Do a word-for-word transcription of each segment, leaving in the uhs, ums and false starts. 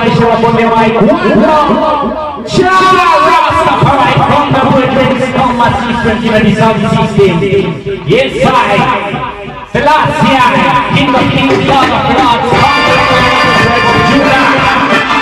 I show up on the mic. Welcome, Jah Rastafari from the British Combat System, the sound system. Yes, I. Selassie, King of Kings, Lord of Lords, Judah.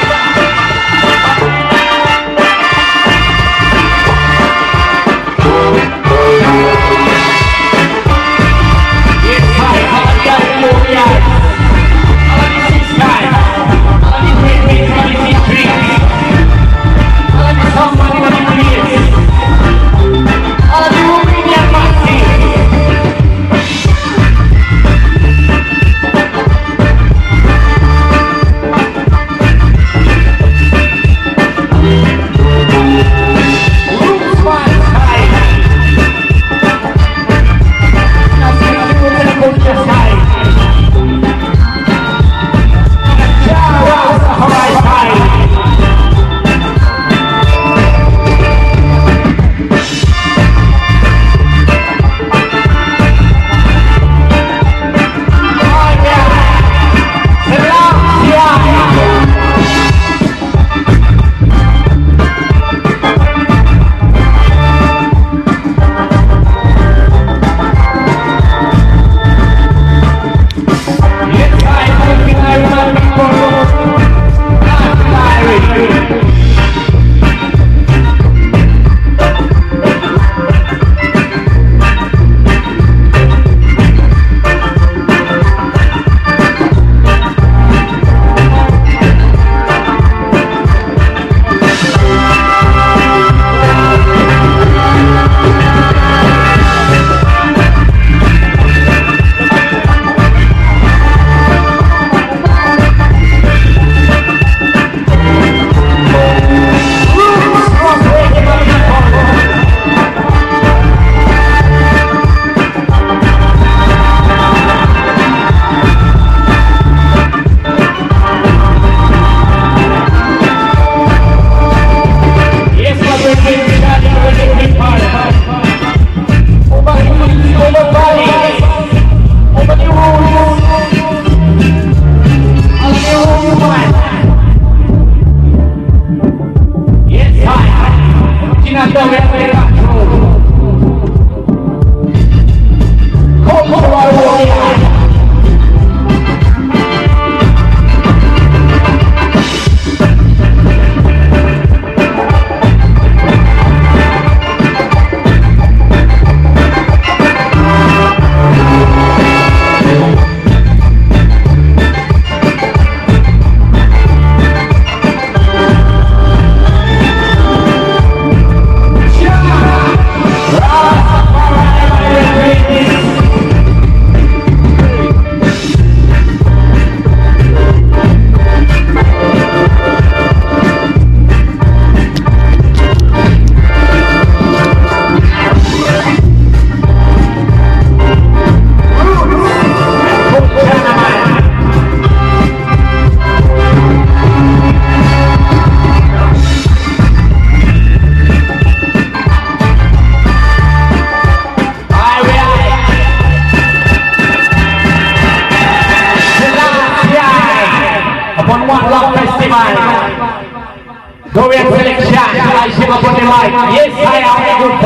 Dorian selection, I shake up on the mic. Yes, I have a good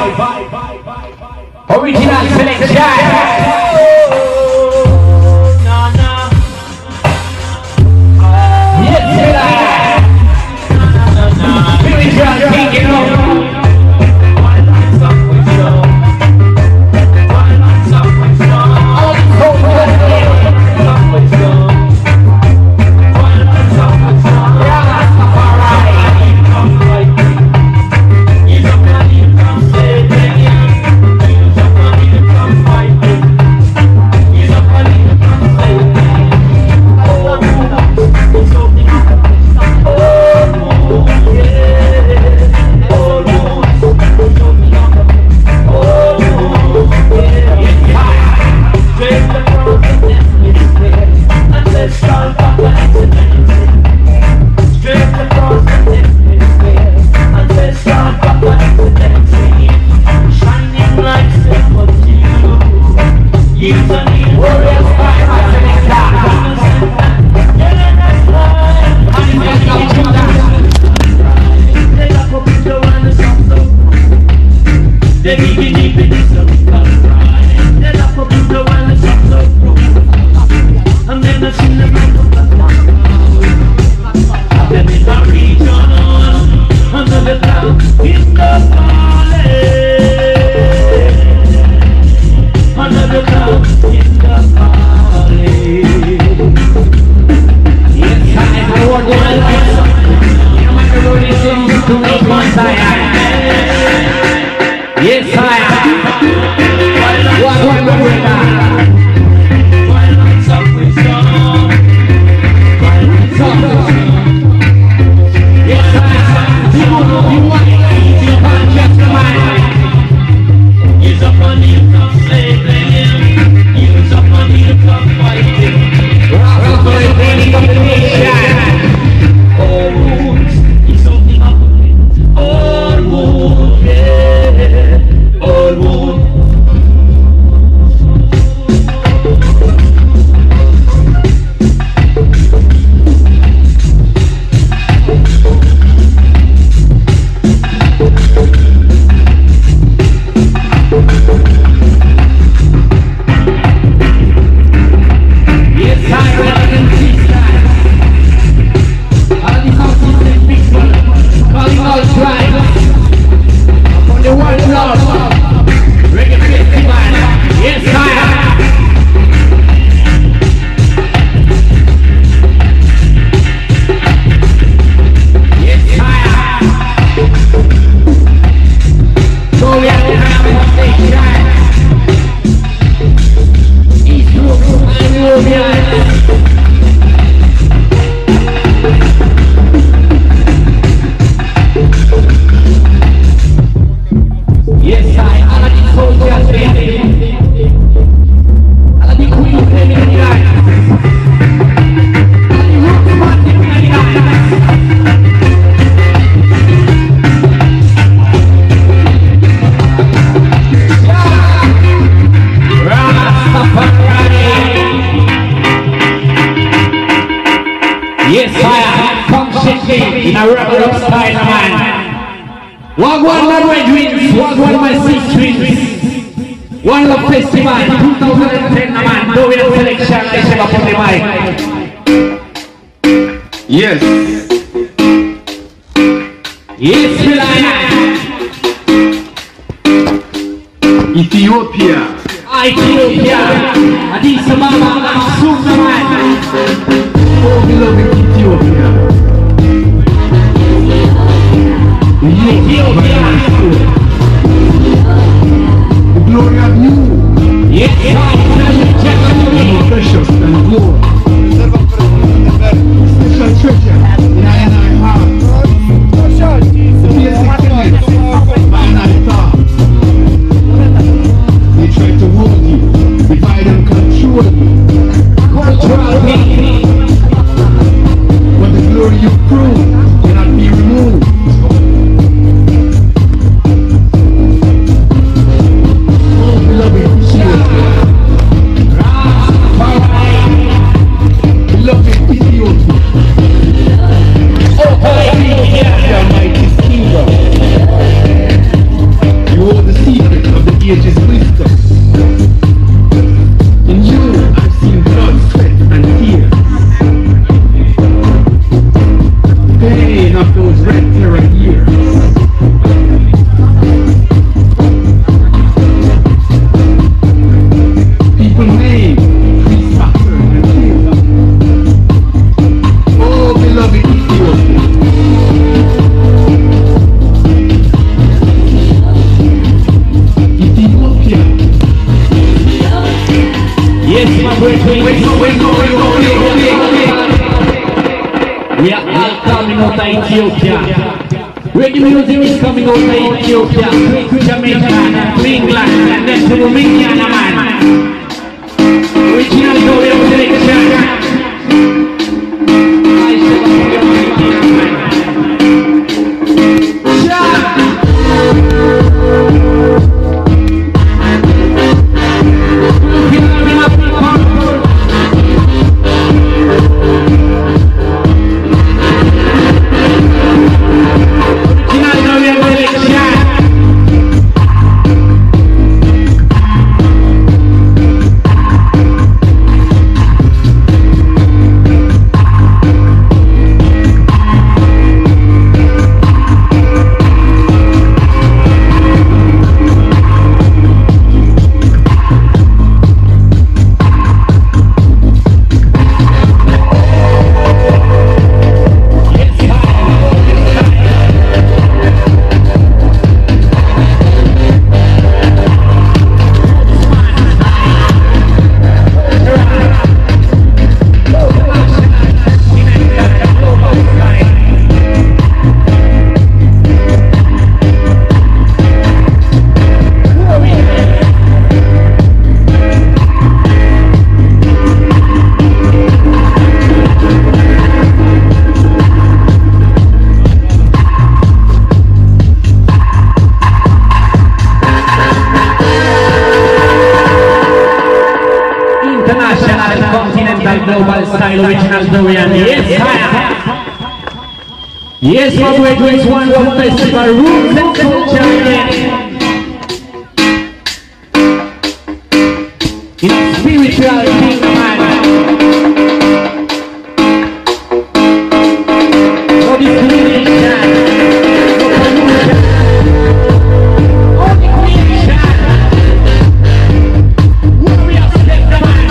vibe. Original selection. Warriors, They begin even in some right. They love for people while the shops are broke. And then I see them like a black. Then in the region under the cloud in the valley. Under the cloud in the valley. Yes, I want my life. You might be rolling things to make one side. Yes, I am. What one more time? Violence of wisdom. Violence of wisdom. Yes, I am. People know you want it. You can't catch the mind. Use up on you of slaving. Use up on you of fighting. Rock for the training of the nation. All wounds. He's something up on it. All wounds. Yeah. All wounds. In a regular style, man. Wagwan Madway Dreams, Wagwan My Six Dreams. One Love Festival, twenty ten, man. Do your selection, I shall up on the mic. Yes. Yes, Milana. Ethiopia. Ethiopia. Addis Ababa, Sudan. Oh, beloved Ethiopia. Ethiopia. The glory of you. Yes, I precious and glory. Special treasure in I and I heart. The basic limits by night thought. They try to hold you, divide and control you. control me. But the glory you prove cannot be removed. Ages wisdom. In you, I've seen blood, sweat, and tears. Pain of those red terror years. People made, we suffered and killed. Oh, beloved Ethiopia. Yes, my brethren, we are, we are all coming out of Ethiopia. Reggae music is coming out of Ethiopia, straight to Jamaica, to England, and then to Romania, man. Original glory of selection. I shall be your man. international, continental, global style, original Dorian. Yes, sire. Yes, my way to it's one from festival, roots and culture again. In spiritual kingdom, man. No discrimination, no pollution, only creation. Warriors left the man.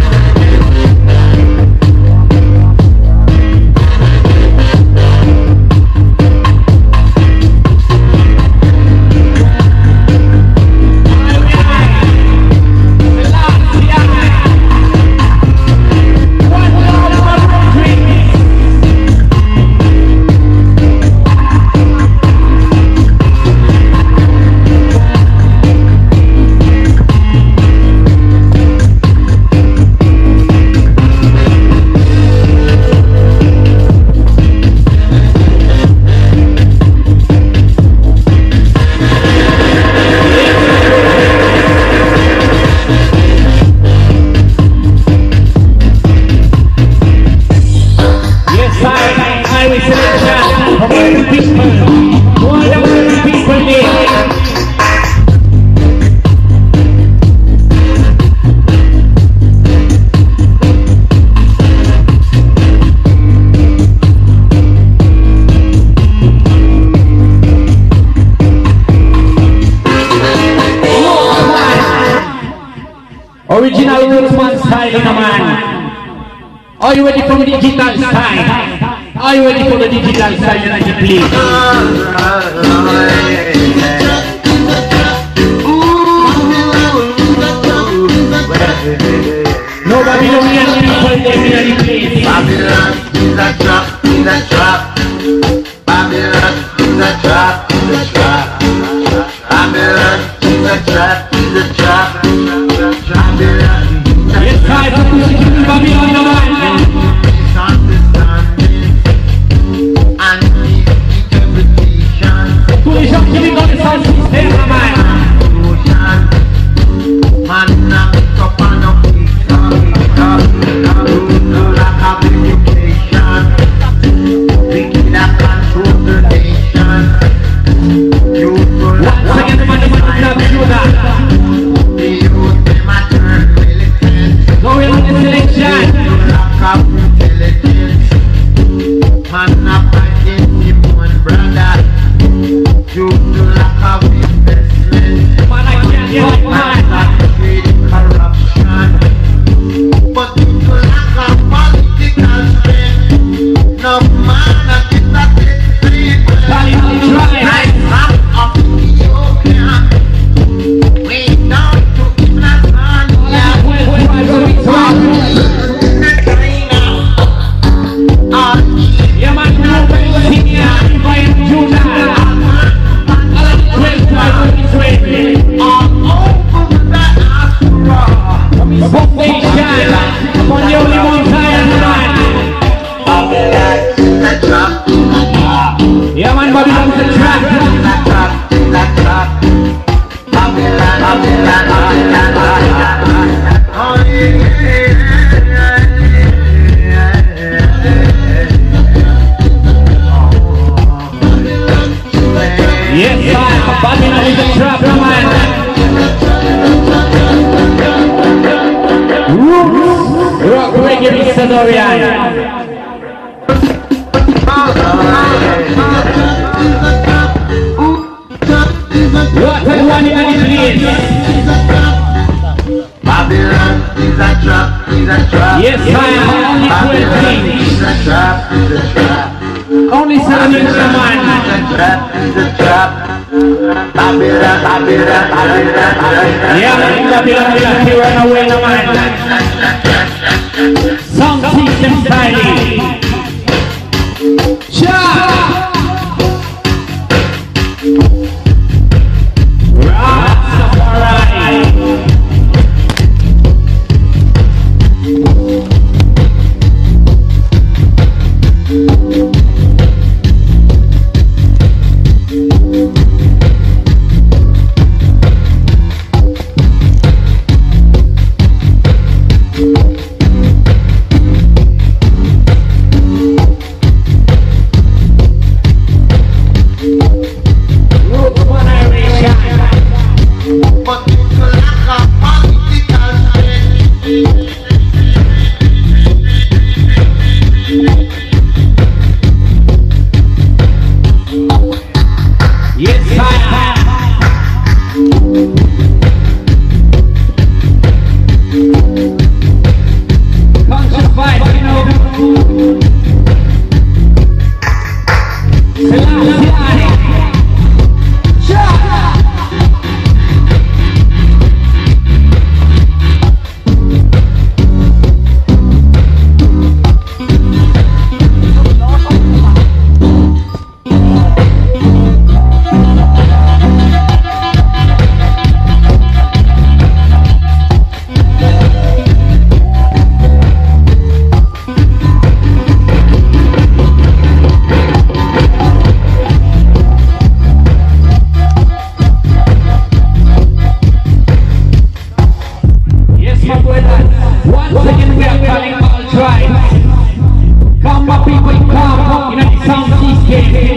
Original Rootsman style in a man. Are you ready for the digital style? Are you ready for the digital style that I play? No Babylonian people there in the place. Babylon is a trap, is a trap. Babylon is a trap, is a trap. Babylon is a trap, is a trap. Yes, I have to push it to Babylon, no man. And interpretation. Push up to the God sound system, no man. Man, knock up and up, pick up, pick up, pick up. No lack of education. Wicked and control the nation. Once again, the man is going to do that. The youth, them a turn militant. Going on the selection. Lack of intelligence. Man a fighting him one brother. Due to lack of investment. Man, I can't help, man. Corruption. But due to lack of political strength, no man a get that free. Like half of Ethiopia, way down to Tanzania, China, all Yeah, man, no man, senior, divine Judah. twelve tribes of Israel. all over the diaspora. Both nations upon the only Mount Zion, man. Babylon is a trap, Yeah, man, Babylon's a trap. is a trap, is a trap. Babylon, Babylon, Babylon, Babylon. Oh, Yes, man, Babylon is a trap, man. Roots, rock, reggae, Mister Dorian. What a one in the place. Babylon is a trap, is a trap. Yes, I am only Babylon twenty. is a trap, is a trap. Only seven in the Is a man. trap, is a trap. Babylon, Babylon, Babylon, Babylon. Yeah, man, Babylon is a hero and away, no man. Sound system styling. Cha! Rastafari. Babylon Once again we are calling all tribes. Come my people, come in the sound system.